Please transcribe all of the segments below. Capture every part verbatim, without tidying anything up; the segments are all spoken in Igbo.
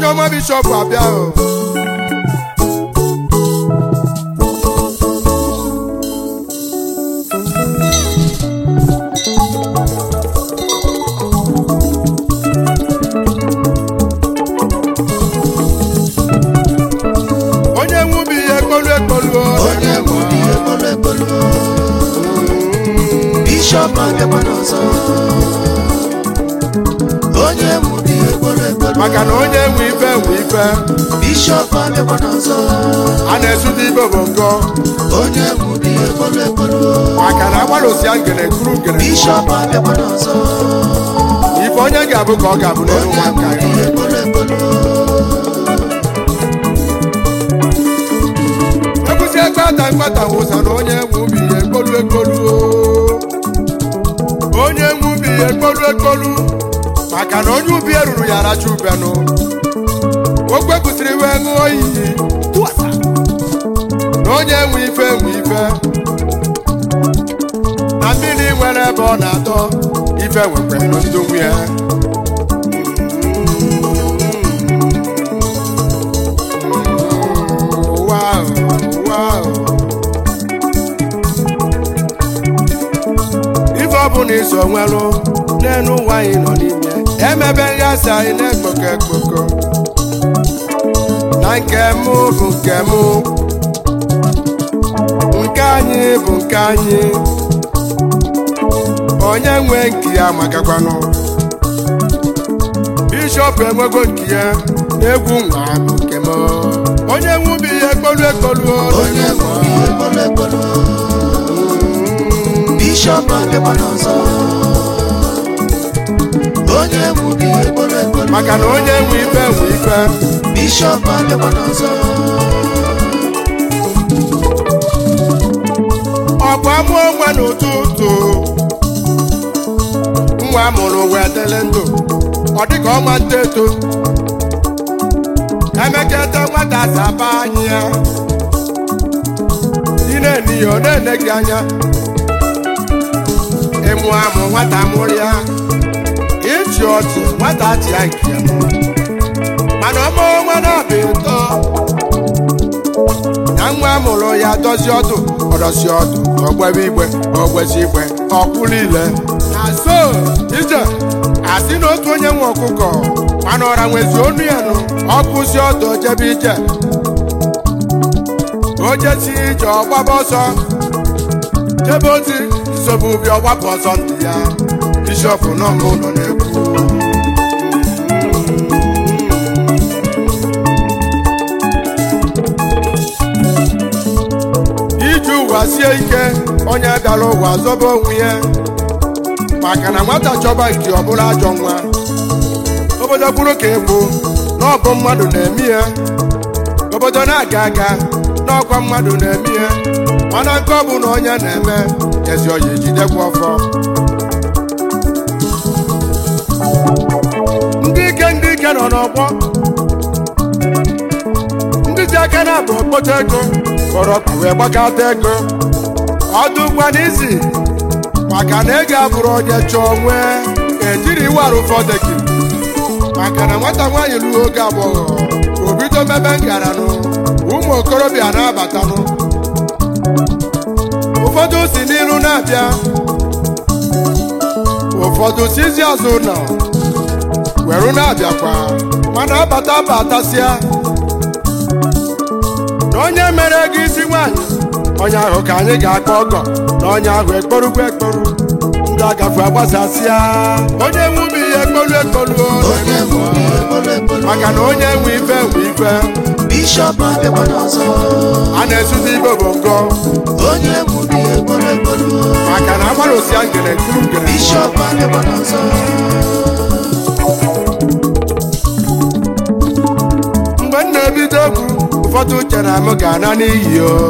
ọma bishọp abịa o. onye nwubi ihe ekpolu ekpolu onye nwubi ihe ekpolu ekpolu bishọp abịakwa n'ọzọ onye nwubi ihe ekpolu ekpolu maka na onye nwe ife nwe ife bishọp abịakwa n'ọzọ a na-esute ibe bongo onye nwubi ihe ekpolu ekpolu maka na agbalụsia ngene kuru ngene bishọp abịakwa n'ọzọ ife onye ga-abụ ka ọ ga-abụ n'elu nwa nka ya ihe ekpolu ekpolu ekwusi ekpata mkpata nwụsa na onye nwubi ihe ekpolu ekpolu onye nwubi ihe ekpolu ekpolu maka na onye ubi eruru ya aracha ubenụ o kwepụsịrị iwe ṅụọ iyi na onye nwe ife nwe ife na mmiri nwere ebe ọ na-atọ ife nwekwe n'ozido nwe ya wow, wow. ife ọ bụ na iso nwelụ n'elu ụwa anyị nọ n'ime emebe nghasa anyị na-ekpoko ekpoko na nke mụ bụ nke mụ nke anyị bụ nke anyị onye nwe nke ya magakwanụ bishọp enwego nke ya n'egwu nwa bụ nke m onye nwubi ihe ekpolu ekpolu onye nwubi ihe ekpolu ekpolu bishọp abịakwa n'ọzọ onye nwubi ihe ekpolu ekpolu maka na onye nwe ife nwe ife bishọp abịakwa n'ọzọ ọkwa mụọ nwa n'ụtụtụ nwa mụrụ wee dele ndụ ọ dịka ọnwa nteto emeketa nwata saba anyị ya ị na-eni ya ọ na-ene gị anya ịmụ amụ nwata mụrụ ya ịchị ọchị nwata achị ya nke ya mana ọmụ nwa na-abụ ịtọ na nwa mụrụ ya dozi ọdụ ọdọsi ọdụ ọgbebe igbe ọgbesi igbe ọkwụrụ ile na so ije asị na otu onye nwe ọkụkọ mana ọra nwezi onu ya nụ ọkwụsị ọdụ jebe ije ojesi ije ọgbaba ọsọ jebe ozi nsobe ubi ọgbapụ ọsọ ndị ya bishọp nọ n'ụlọ na-ekwu iji ụwa sie ike onye bịara ụwa zọba onwe ya maka na nwata chọba nke ọbụla ajọ nwa obodo bụrụ ka egwu na ọbụ mmadụ na-eme ya obodo na-aga aga n'ọkwa mmadụ na-eme ya mana nke ọ bụ na onye na-eme ezi ọya ejidekwa ọfọ ndị ike ndị ike nọ n'ọgbọ ndị ji aka na-abụ okpoto ego kọrọ ọkpa wee gbakọta ego ọdụ ụgwa n'isi maka na ego abụrụ onye chọọ nwee ejiri iwara ụfọdụ gị maka na nwata nwaanyị ruo oge agbọghọ obido mebe ngaranụ ụmụ okorobịa na-abatanụ ụfọdụ si n'iru na-abịa ụfọdụ sizi azụ nọ weru na-abịakwa mana abata abatasịa na onye mere gị isi nwaanyị onye ahụ ka anyị ga-akpọ ọgọ na onye ahụ ekporugwu ekporu ndị agafe agbasasịa onye nwubi ihe ekpolu ekpolu onye nwubi ihe ekpolu ekpolu maka na onye nwe ife nwe ife bishọp abịakwa n'ọzọ a na-esute ibe bongo onye nwubi ihe ekpolu ekpolu maka na agbalụsia ngene kuru ngene bishọp abịakwa n'ọzọ mgbe m na-ebido egwu ụfọdụ chere m ga-ana n'iyi o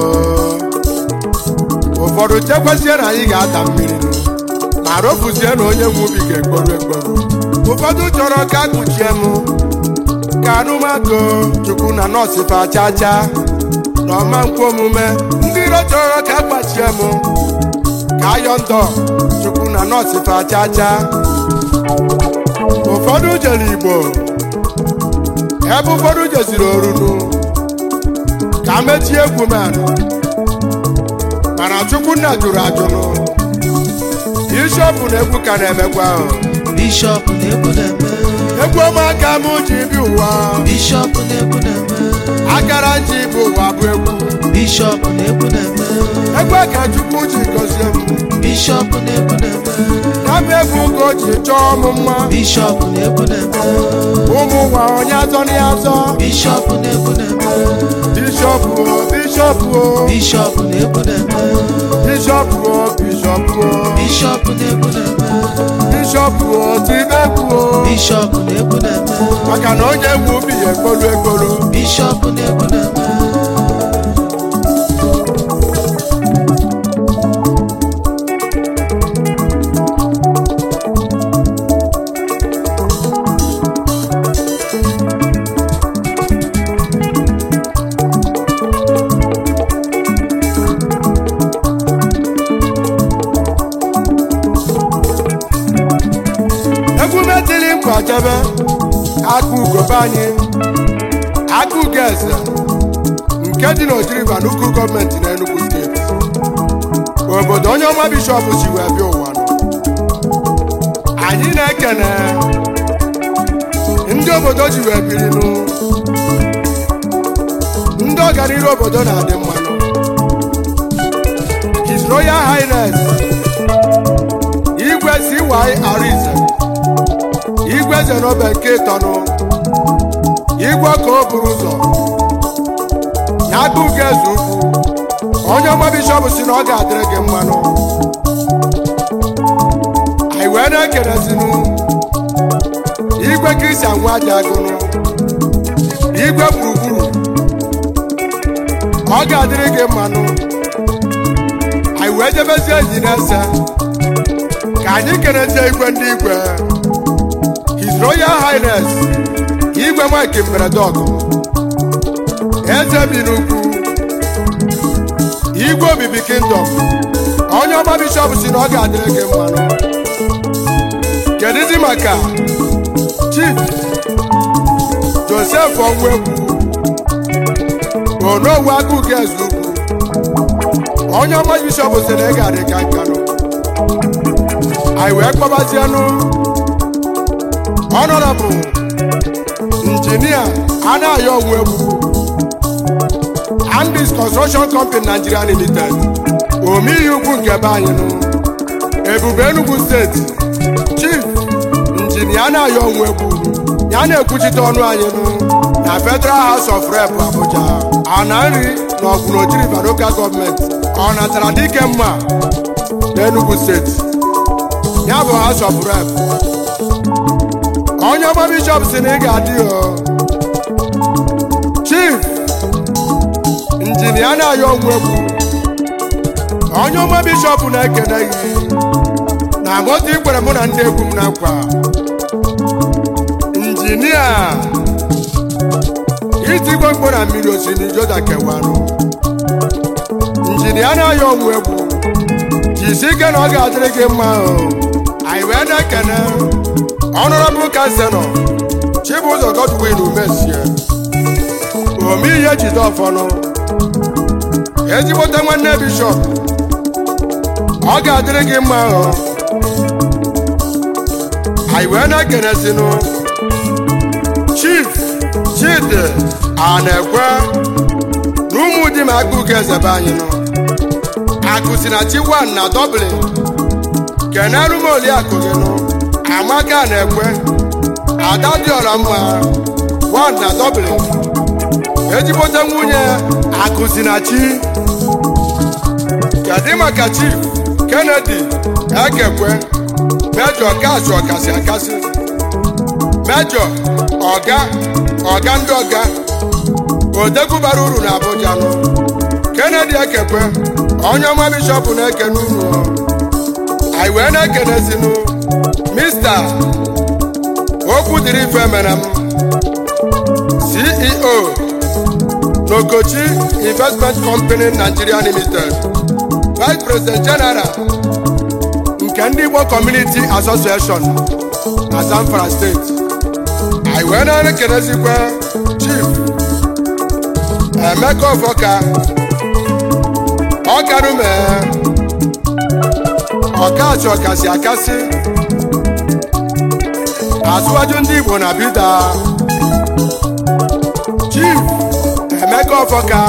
ụfọdụ chekwasie na anyị ga-ata mmiri ma rofuzie na onye nwe ubi ga-ekporu ekporu ụfọdụ chọrọ ka kpuchie m ka anụmatụ chukwu na nọọsụ fa chacha na ọma nkwa omume ndị iro chọrọ ka kpachie m ka ayọ ndọ chukwu na nọọsụ fa chacha ụfọdụ jere igbo ebe ụfọdụ jesiri orunu ka mechie egwu manụ mana Chukwunna jụrụ ajụnụ Bishop na egwu ka na-emekwa ahụ Bishop na-egwu na-eme egwu ọma aka m ji bi ụwa Bishop na-egwu na-eme akara ji bụ ụwa bụ egwu Bishop na-egwu na-eme egwu aka Chukwu ji gọzie m Bishop na-egwu na-eme ya bụ egwu ka o ji chọọ m mma Bishop na-egwu na-eme ụmụ ụwa onye azọ na ya azọ Bishop na-egwu na-eme Bishop o Bishop o Bishop na-egwu na-eme Bishop o Bishop o Bishop na-egwu na-eme Bishop o tibegwu o Bishop na-egwu na-eme maka na onye egwu bi ya ekpolu ekpolu Bishop na-egwu na-eme Jebe aka ugobe anyị aka ugo eze nke dị n'Ojiriba n'ukwu gọọmenti n'Enugu steeti obodo onye ọma Bishop si wee bịa ụwa nọ anyị na-ekene ndị obodo ji wee birinụ ndị ọganiru obodo na-adị mmanụ His Royal Highness Igwe C Y Arize Igwe eze n'obe nke ịtọnụ igwe ka o buru ụzọ ya aka ugo eze ukwu onye ọma Bishop si na ọ ga-adịrị gị mmanụ anyị wee na-ekenezinụ Igwe Christian Nwadịagụnụ igwe gburugburu ọ ga-adịrị gị mmanụ anyị wee jebezie enyi na-ese ka anyị kenezie igwe ndị igwe His Royal Highness Igwe Mike Mberedọgụ eze bi n'ugwu Igwe Obibi Kingdom onye ọma Bishop si na ọ ga-adịrị gị mmanụ kedụzi maka Chief Joseph Onwegwu Onowu Akụke eze ugwu onye ọma Bishop si na ị ga-adị ka nkanụ anyị wee kpọbazienụ Honorable Engineer Anayo Onwegwu Andis Construction Company Nigeria Limited omeihe ugwu nke be anyị nụ Ebube Enugu steeti Chief Engineer Anayo Onwegwu ya na-ekwuchite ọnụ anyị nụ na Federal House of Rep Abuja ana nri na ọgwụ n'Ojiriba Local Government ọ natara dike mma n'Enugu steeti ya bụ House of Rep onye ọma Bishop si na ị ga-adị o Chief Engineer Anayo Onwegwu onye ọma Bishop na-ekene gị na moto ikwere mụ na ndị egwu m na nkwa Injinia itigwe mkpọ na mmiri osi n'ijoda kewanụ Injinia Anayo Onwegwu jisi ike na ọ ga-adịrị gị mma o anyị wee na-ekene Honorable Councilor Chibụzọ Godwin Umesie omeihe jide ọfọnụ ezigbote nwanne Bishop ọ ga-adịrị gị mma o anyị wee na-ekenezinụ Chief Chidi Anekwe na ụmụ di m aka ugo eze be anyị nụ akụsi na Chiwan na Dublin kenelu m Oliakụ gị nụ Amaka na-ekwe Ada dị ọra mma Wan na Dublin ejigbote nwunye akụsi na chi kedụ maka Chief Kennedy Ekekwe Major Kashi ọkasị akasị Major ọga ọga ndị ọga odegwu bara uru na Abuja nụ Kennedy Ekekwe onye ọma Bishop na-ekene unu anyị wee na-ekenezinụ Mister okwu dịrị ife mere m C E O Nokochi Investment Company Nigeria Limited Vice President General nke ndị Igbo Community Association na Zamfara State anyị wee na-ekelezikwa Chief Emeka Ọfọka ọkarume ọkachi ọkasị akasị azụwaju ndị Igbo na bida. Chief Emeka Ọfọka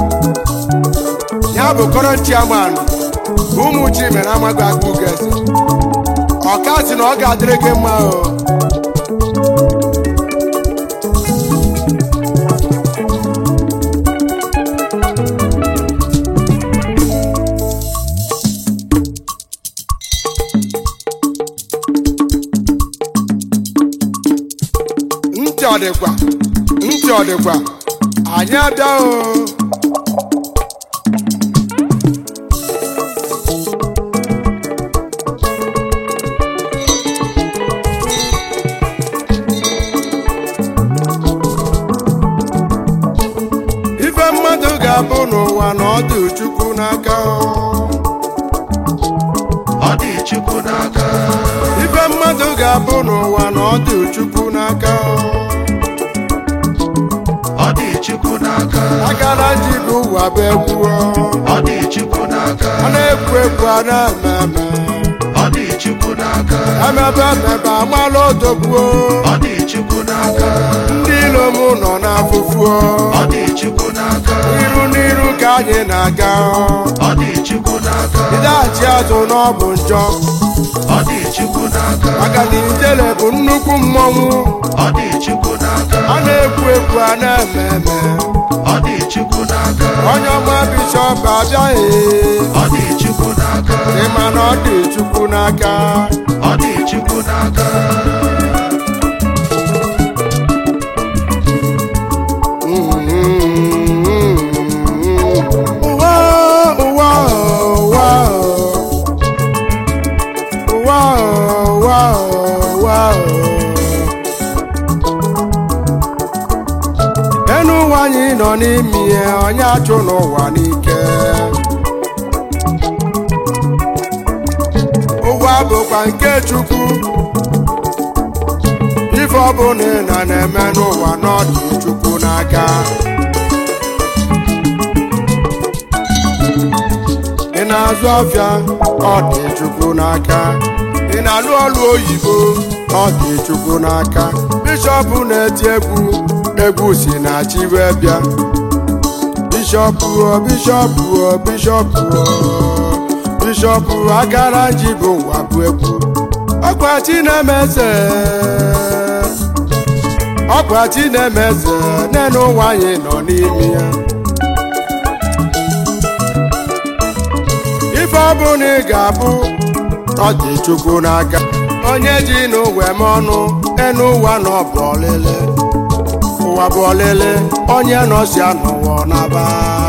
ya bụ current chairman ụmụ Chimere Amagu Agụgeze. Ọkasị na ọ ga-adịrị gị mma o. Ntị ọ dịkwa ntị ọ dịkwa anyị abịa o. Ife mmadụ ga-abụ n'ụwa na ọ dị Chukwu n'aka o. Ọ dị Chukwu n'aka. Ife mmadụ ga-abụ n'ụwa na ọ dị Chukwu n'aka o. Ọ dị Chukwu n'aka. Akara ji bụ ụwa bụ egwu o. Ọ dị Chukwu n'aka. A na-ekwu ekwu a na-eme eme. Ọ dị Chukwu n'aka. Emebe emebe amala odogwu o. Ọ dị Chukwu n'aka. Ndị ilo m nọ n'afụfụ o. Ọ dị Chukwu n'aka. Iru n'iru ka anyị na-aga o. Ọ dị Chukwu n'aka. Ịdaghachi azụ na ọ bụ njọ. Ọ dị Chukwu n'aka. Maka na ijele bụ nnukwu mmọnwụ. Ọ dị Chukwu n'aka. A na-ekwu ekwu a na-eme eme. Ọ dị Chukwu n'aka. Onye ọma bishọp abịaghị. Ọ dị Chukwu n'aka. Ịma na ọ dị Chukwu n'aka. Ọ dị Chukwu n'aka. Ụwa ụwa ụwa ụwa ụwa ụwa enu ụwa anyị nọ n'ime ihe onye achụ n'ụwa n'ike. Ụwa bụkwa nke Chukwu. Ife ọbụla ị na na-eme n'ụwa na ọ dị Chukwu n'aka. Ị na-azụ afịa ọ dị Chukwu n'aka. Ị na-alụ ọrụ oyibo ọ dị Chukwu n'aka. Bishọp na-eti egwu egwu si na chi wee bịa. Bishọp o bishọp o bishọp o bishọp akara ji bụ ụwa bụ egwu. Ọkwa chi na-emeze ọkwa chi na-emeze n'elu ụwa anyị nọ n'ime ya. Ife ọbụla ị ga-abụ ọ dị Chukwu n'aka. Onye ji n'uwe m ọnụ enu ụwa na ọ bụ ọlịlị. Ụwa bụ ọlịlị onye nọsi anọwọ n'aba.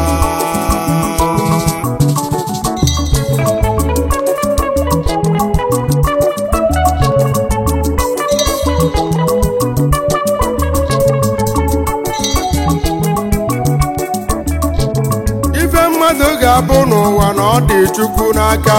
Ife mmadụ ga-abụ n'ụwa na ọ dị Chukwu n'aka.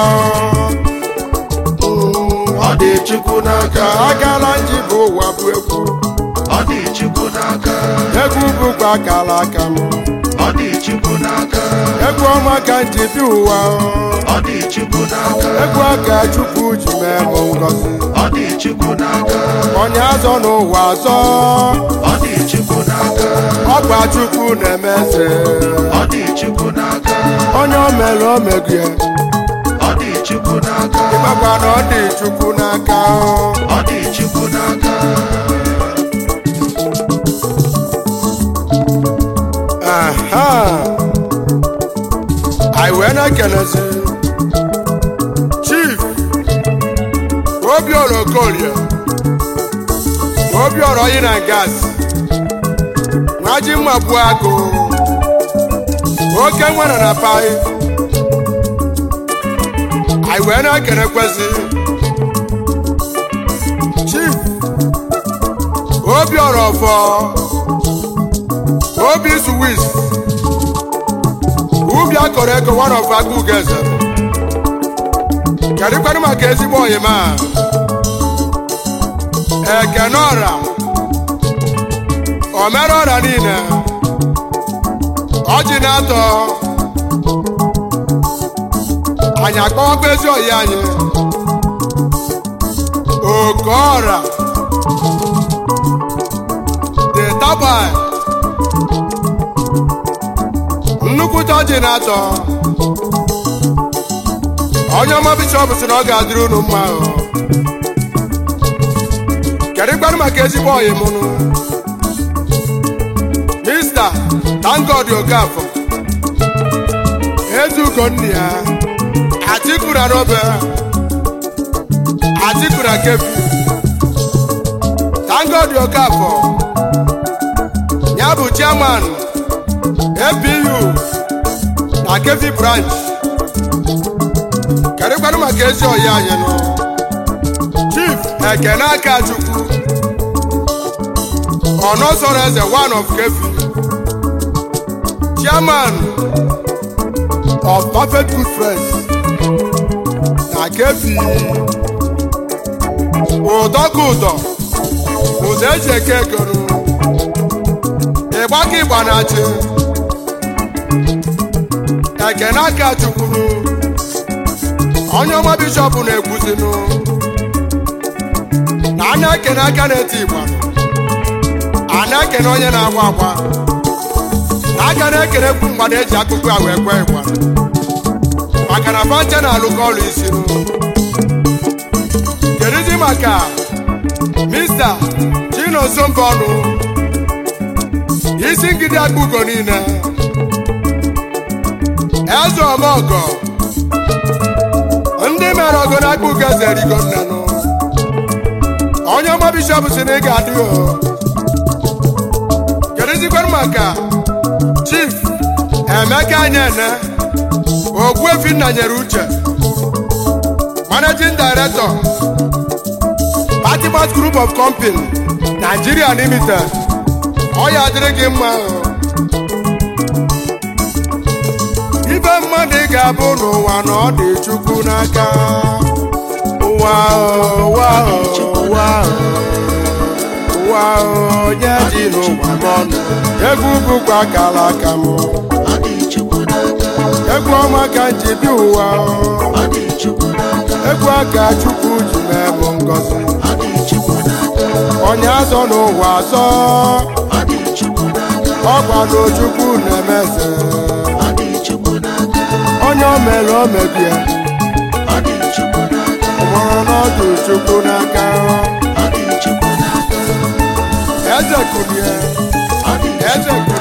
Ọ dị Chukwu n'aka. Akara nji bụ ụwa bụ egwu. Ọ dị Chukwu n'aka. Egwu bụkwa akara aka m. Ọ dị Chukwu n'aka. Egwu ọma ka nji bi ụwa. Ọ dị Chukwu n'aka. Egwu aka Chukwu ji mee m ngọzi. Ọ dị Chukwu n'aka. Onye azọ n'ụwa azọ. Ọ dị Chukwu n'aka. Ọkwa Chukwu na-emeze. Ọ dị Chukwu n'aka. Onye o mere o megie. Ọ dị Chukwu n'aka. Ịmakwa na ọ dị Chukwu n'aka. Ọ dị Chukwu n'aka. Aha. Anyị wee na-ekelezi Chief Obiora Okolie Obiora oyi na gas Nwaji mma bụ agụ oke nwere na pai. Anyị wee na-ekelekwezi Chief Obiora Ọfọ Obi Swiss ubi akọrọ ego one of Agụgeze. Kedụkwanụ maka ezigbo oyima Ekenora omere ọra niile ọjị na-atọ anyị akpọwakwa ezi oyi anyị oke ọra the tabai nnukwute ọjị na-atọ onye ọma bishọp sị na ọ ga-adịrị unu mma kedụkwanụ maka ezigbo oyi mụnụ Mister Thank God Okafor Ezugonne ya Atikura Robe Atikura Kefi Thank God Okafor ya bụ chairman A P U na Kefi branch kedụkwanụ maka ezi oyi anyị nụ Chief Ekene Akachukwu Onosoreze one of Kefi Chairman of Perfect Good Friends na Kefi ụdọka ụdọ ụzọ eji eke egoro ịgbaka ịgba na-achị Ekene Akachukwu onye ọma bishọp na-ekwuzinụ na anya ekene aka na-eti ịgba a na-ekene onye na-agba agba na aka na-ekene kwu mgbada eji akụkụ a wee kwe ịgba maka na fanche na-alụkọ ọrụ isi kedụzi maka Mister Chinonso Mbonu isi ngidi akpụgo niile eze ọmọgọ ndị mere ọgọ na akpụgo eze rigo nnanụ onye ọma bishọp si na ị ga-adị o kedụzikwanụ maka Chief Emeka Anyene Ogbuefi Nnanyere Uche Managing Director Patibas Group of Company Nigeria Limited ọ ya dịrị gị mma ibe mmadụ ga-abụ n'ụwa na ọ dị Chukwu n'aka ụwa ụwa ụwa ụwa onye dị n'ụwa n'ọnụ egwu bụkwa akara aka m egwu ọma ka nji bi ụwa egwu aka Chukwu ji mee m ngọzi onye azọ n'ụwa azọ ọgbado Chukwu na-emeze onye o mere o mebie ụgbọrọ n'ọdụ Chukwu n'aka eze kunie eze kunie